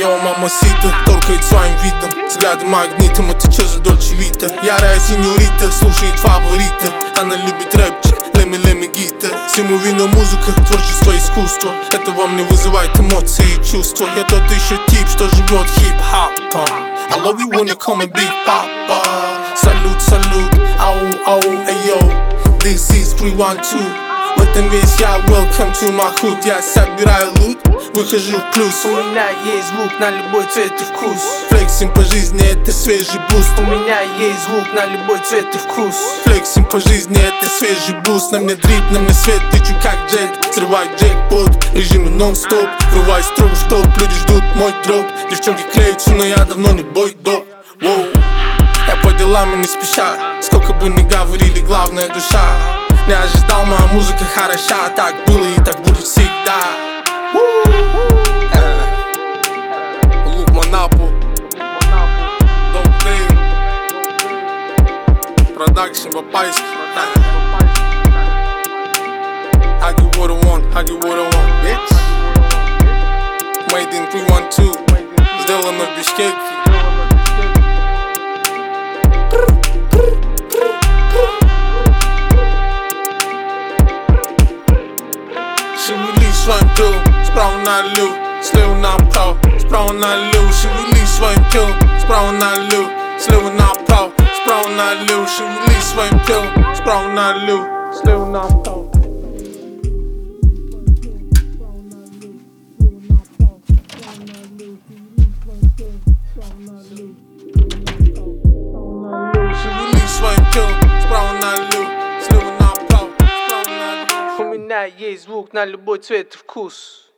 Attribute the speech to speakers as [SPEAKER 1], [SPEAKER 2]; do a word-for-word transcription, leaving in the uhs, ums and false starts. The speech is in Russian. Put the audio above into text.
[SPEAKER 1] Йо, мамасита, торкает своим видом, взглядом магнитом, это чё за Дольче Вита? Ярая сеньорита, слушает фаворита, она любит рэпчик, леми леми гита. Всему вино музыка, творчество, искусство, это во мне вызывает эмоции и чувства. Я тот еще тип, что живет хип-хопом. I love you when you call me Big Papa. Салют, салют, ау, ау, эйо. This is three one two. В этом весь я, welcome to my hood. Я собираю лут, выхожу в плюс. У меня есть звук на любой цвет и вкус. Флексим по жизни, это свежий буст. У меня есть звук на любой цвет и вкус. Флексим по жизни, это свежий буст. На мне дрип, на мне свет, лечу как джет. Срывай джекпот, режимы нон-стоп. Врывай строго в стоп, люди ждут мой дроп. Девчонки клеются, но я давно не бой доп. Воу. Я по делам и не спеша. Сколько бы ни говорили, главное душа. Не ожидал, моя музыка хороша. Так было и так будет всегда. Лук Манапу, Доп-Дейн, Продакшн Бабайский. I get what I want, I get what I want, bitch. Made in three one two, сделано в Бишкеке. Шевели своим телом, справа налево, слева направо, справа налево. Шевели своим телом, справа налево, слева направо, справа налево. Шевели своим телом, справа налево, слева направо. Шевели своим телом, справа налево, слева направо, справа налево. У меня есть звук на любой цвет и вкус.